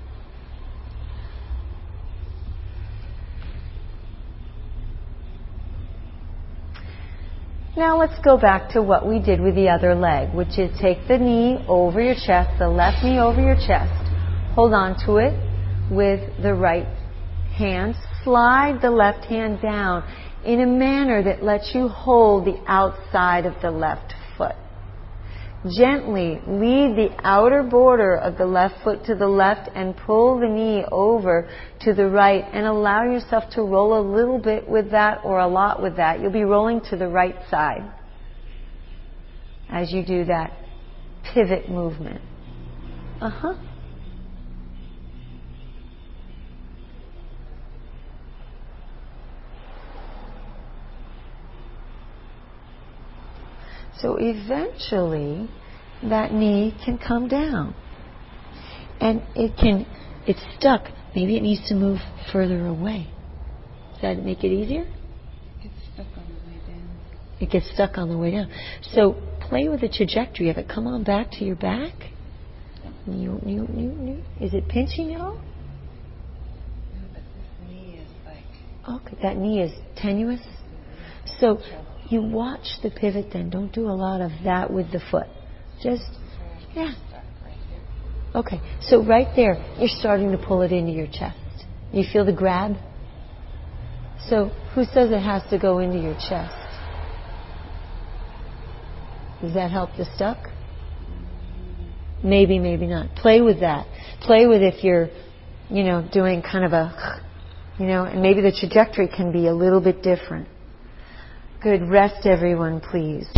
Now let's go back to what we did with the other leg, which is take the knee over your chest, the left knee over your chest. Hold on to it with the right hand. Slide the left hand down in a manner that lets you hold the outside of the left foot. Gently lead the outer border of the left foot to the left and pull the knee over to the right and allow yourself to roll a little bit with that or a lot with that. You'll be rolling to the right side as you do that pivot movement. So eventually, that knee can come down. And it's stuck. Maybe it needs to move further away. Does that make it easier? It gets stuck on the way down. It gets stuck on the way down. So play with the trajectory of it. Come on back to your back. Is it pinching at all? No, but this knee is like... Okay, that knee is tenuous. So you watch the pivot then. Don't do a lot of that with the foot. Just, yeah. Okay, so right there, you're starting to pull it into your chest. You feel the grab? So who says it has to go into your chest? Does that help the stuck? Maybe, maybe not. Play with that. Play with if you're, doing kind of a, and maybe the trajectory can be a little bit different. Good. Rest, everyone, please.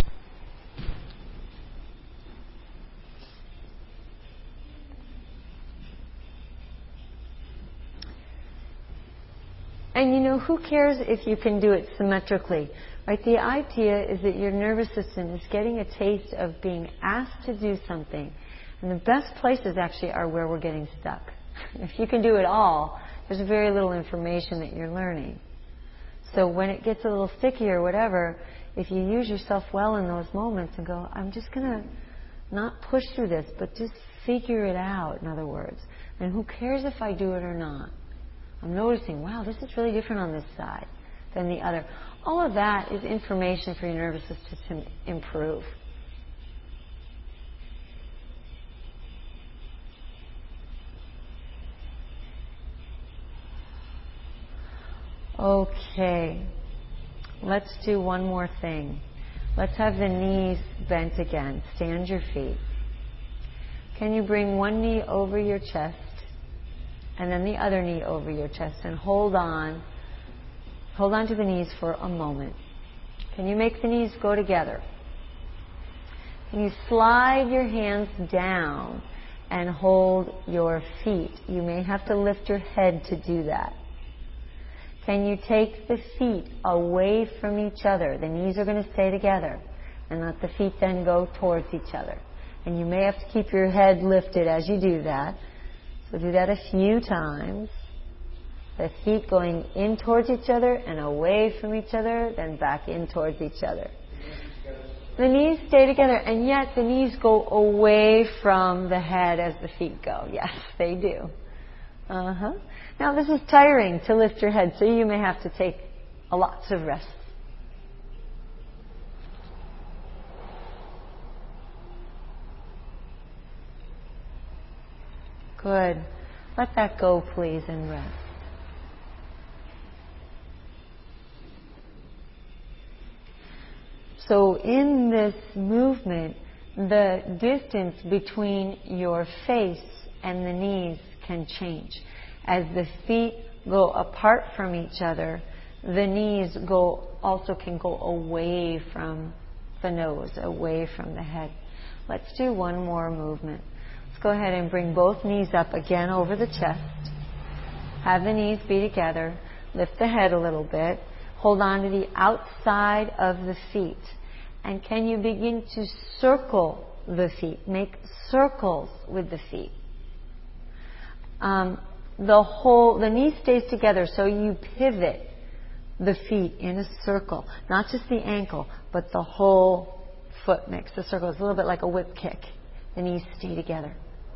And who cares if you can do it symmetrically? Right? The idea is that your nervous system is getting a taste of being asked to do something. And the best places actually are where we're getting stuck. If you can do it all, there's very little information that you're learning. So when it gets a little sticky or whatever, if you use yourself well in those moments and go, I'm just going to not push through this, but just figure it out, in other words. And who cares if I do it or not? I'm noticing, wow, this is really different on this side than the other. All of that is information for your nervous system to improve. Okay, let's do one more thing. Let's have the knees bent again. Stand your feet. Can you bring one knee over your chest and then the other knee over your chest and hold on to the knees for a moment. Can you make the knees go together? Can you slide your hands down and hold your feet? You may have to lift your head to do that. Can you take the feet away from each other? The knees are going to stay together and let the feet then go towards each other. And you may have to keep your head lifted as you do that. So do that a few times. The feet going in towards each other and away from each other, then back in towards each other. the knees stay together, and yet the knees go away from the head as the feet go. Yes, they do. Now this is tiring to lift your head, so you may have to take lots of rests. Good. Let that go, please, and rest. So in this movement, the distance between your face and the knees can change. As the feet go apart from each other, the knees also can go away from the nose, away from the head. Let's do one more movement. Let's go ahead and bring both knees up again over the chest. Have the knees be together. Lift the head a little bit. Hold on to the outside of the feet. And can you begin to circle the feet? Make circles with the feet. The knee stays together, so you pivot the feet in a circle. Not just the ankle, but the whole foot makes a circle. It's a little bit like a whip kick. The knees stay together.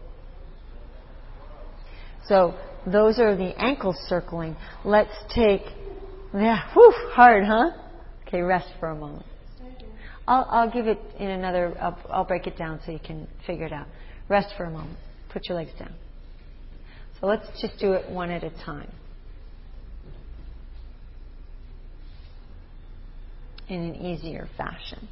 So those are the ankle circling. Let's take, hard, huh? Okay, rest for a moment. I'll give it in another, I'll break it down so you can figure it out. Rest for a moment. Put your legs down. So let's just do it one at a time. In an easier fashion.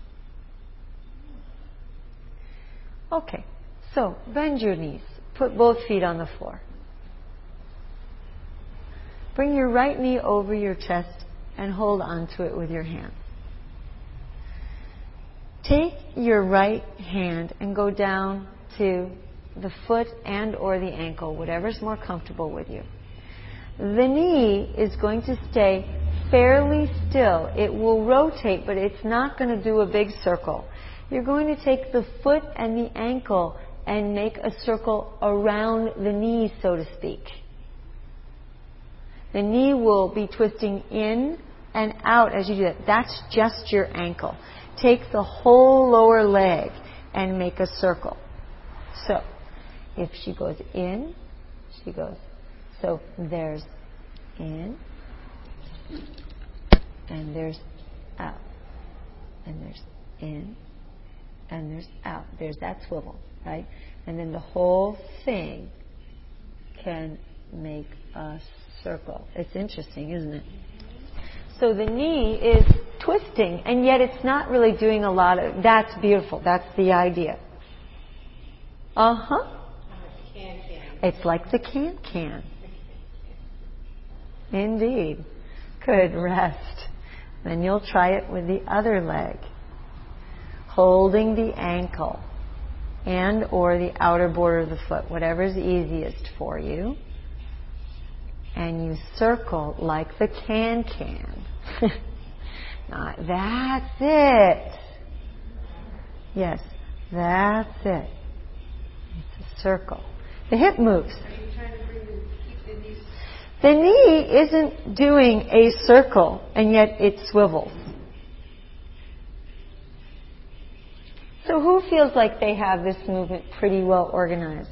Okay, so bend your knees. Put both feet on the floor. Bring your right knee over your chest and hold onto it with your hand. Take your right hand and go down to the foot and or the ankle, whatever's more comfortable with you. The knee is going to stay fairly still. It will rotate, but it's not going to do a big circle. You're going to take the foot and the ankle and make a circle around the knee, so to speak. The knee will be twisting in and out as you do that. That's just your ankle. Take the whole lower leg and make a circle. So, if she goes in, she goes. So, there's in, and there's out, and there's in, and there's out. There's that swivel, right? And then the whole thing can make a circle. It's interesting, isn't it? So the knee is twisting, and yet it's not really doing a lot of... That's beautiful. That's the idea. It's like the can-can. Indeed. Good. Rest. Then you'll try it with the other leg. Holding the ankle and or the outer border of the foot, whatever's easiest for you. And you circle like the can-can. That's it. Yes, that's it. It's a circle. The hip moves. Are you trying to keep the knees? The knee isn't doing a circle, and yet it swivels. So who feels like they have this movement pretty well organized?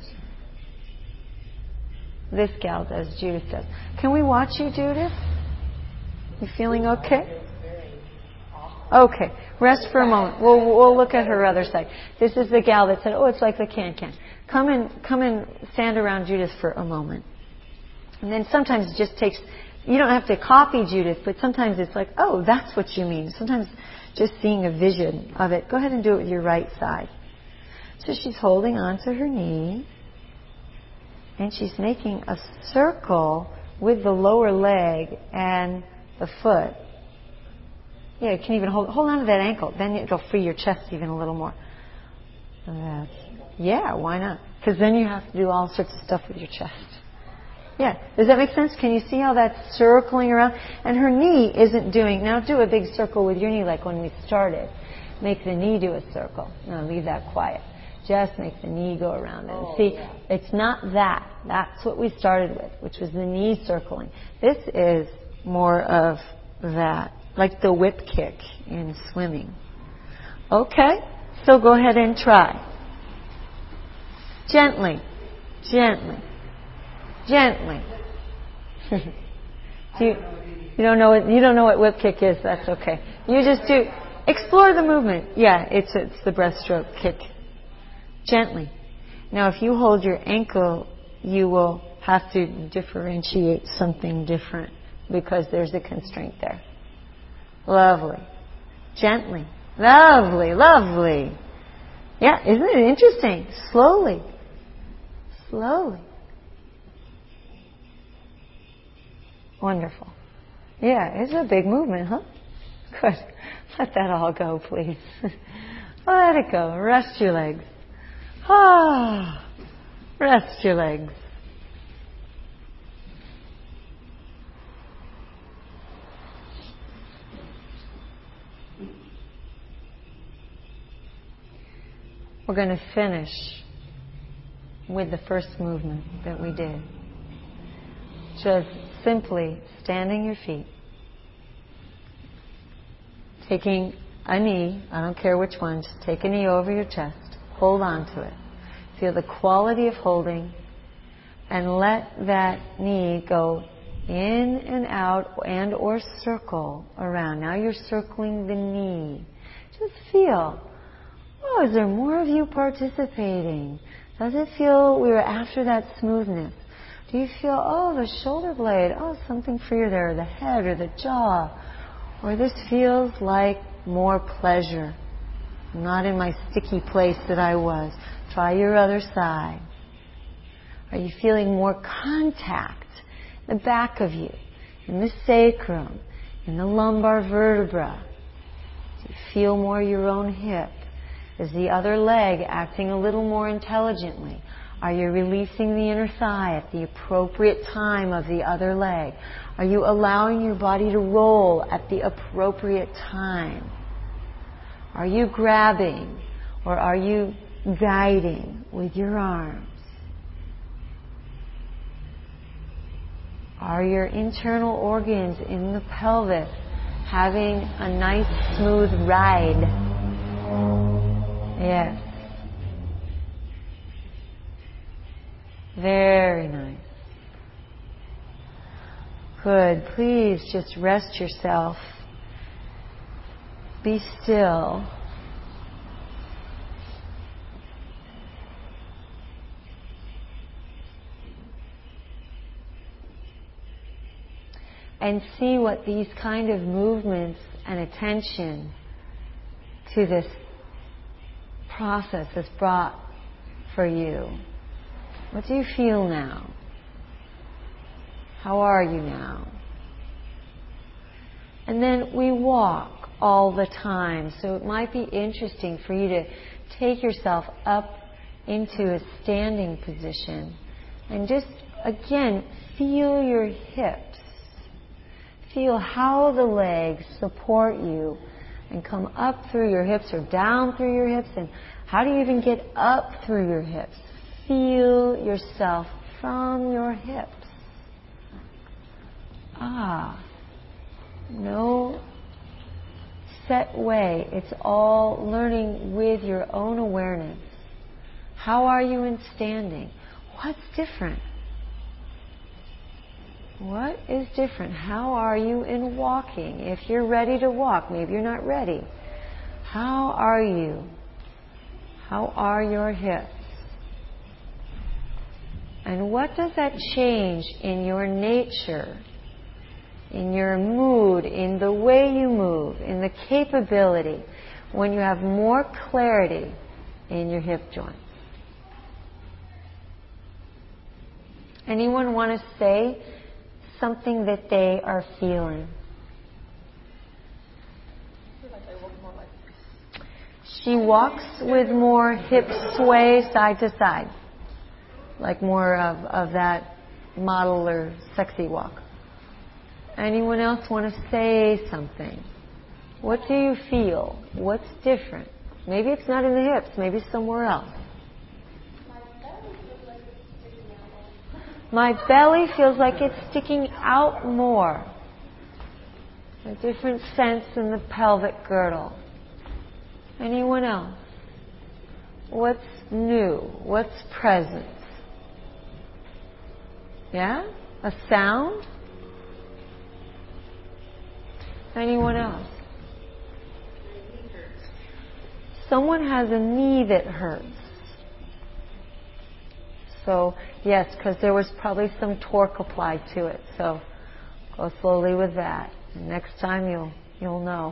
This gal does, Judith does. Can we watch you, Judith? You feeling okay? Okay, rest for a moment. We'll look at her other side. This is the gal that said, "Oh, it's like the can-can." Come and stand around Judith for a moment. And then sometimes it just takes. You don't have to copy Judith, but sometimes it's like, "Oh, that's what you mean." Sometimes just seeing a vision of it. Go ahead and do it with your right side. So she's holding on to her knee. And she's making a circle with the lower leg and the foot. Yeah, you can even hold on to that ankle. Then it'll free your chest even a little more. Yeah, why not? Because then you have to do all sorts of stuff with your chest. Yeah, does that make sense? Can you see how that's circling around? And her knee isn't doing... Now do a big circle with your knee like when we started. Make the knee do a circle. No, leave that quiet. Just make the knee go around it. See, it's not that. That's what we started with, which was the knee circling. This is more of that, like the whip kick in swimming. Okay, so go ahead and try. Gently, gently, gently. You don't know what whip kick is. That's okay. You just do. Explore the movement. Yeah, it's the breaststroke kick. Gently. Now, if you hold your ankle, you will have to differentiate something different because there's a constraint there. Lovely. Gently. Lovely, lovely. Yeah, isn't it interesting? Slowly. Slowly. Wonderful. Yeah, it's a big movement, huh? Good. Let that all go, please. Let it go. Rest your legs. Ah, rest your legs. We're going to finish with the first movement that we did. Just simply standing your feet, taking a knee, I don't care which one, just take a knee over your chest, hold on to it. Feel the quality of holding and let that knee go in and out and or circle around. Now you're circling the knee. Just feel, oh, is there more of you participating? Does it feel we were after that smoothness? Do you feel, oh, the shoulder blade, oh, something freer there, or the head or the jaw? Or this feels like more pleasure. I'm not in my sticky place that I was. Try your other side. Are you feeling more contact in the back of you, in the sacrum, in the lumbar vertebra? Do you feel more your own hip? Is the other leg acting a little more intelligently? Are you releasing the inner thigh at the appropriate time of the other leg? Are you allowing your body to roll at the appropriate time? Are you grabbing or are you guiding with your arms? Are your internal organs in the pelvis having a nice smooth ride? Yes. Very nice. Good. Please just rest yourself. Be still. And see what these kind of movements and attention to this process has brought for you. What do you feel now? How are you now? And then we walk all the time, so it might be interesting for you to take yourself up into a standing position and just, again, feel your hips. Feel how the legs support you and come up through your hips or down through your hips, and how do you even get up through your hips? Feel yourself from your hips. No set way. It's all learning with your own awareness. How are you in standing? What's different? What is different? How are you in walking? If you're ready to walk, maybe you're not ready. How are you? How are your hips? And what does that change in your nature, in your mood, in the way you move, in the capability, when you have more clarity in your hip joints? Anyone want to say something that they are feeling? She walks with more hip sway side to side, like more of that model or sexy walk. Anyone else want to say something? What do you feel? What's different? Maybe it's not in the hips, maybe it's somewhere else. My belly feels like it's sticking out more. A different sense in the pelvic girdle. Anyone else? What's new? What's present? Yeah? A sound? Anyone else? Someone has a knee that hurts. So, yes, because there was probably some torque applied to it. So, go slowly with that. And next time you'll know.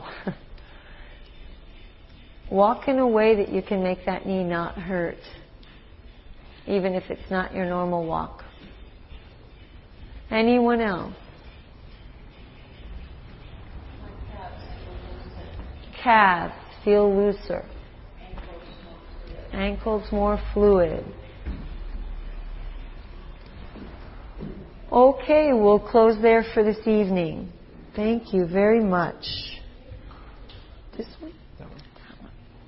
Walk in a way that you can make that knee not hurt, even if it's not your normal walk. Anyone else? Calves feel looser. Ankles more fluid. Okay, we'll close there for this evening. Thank you very much.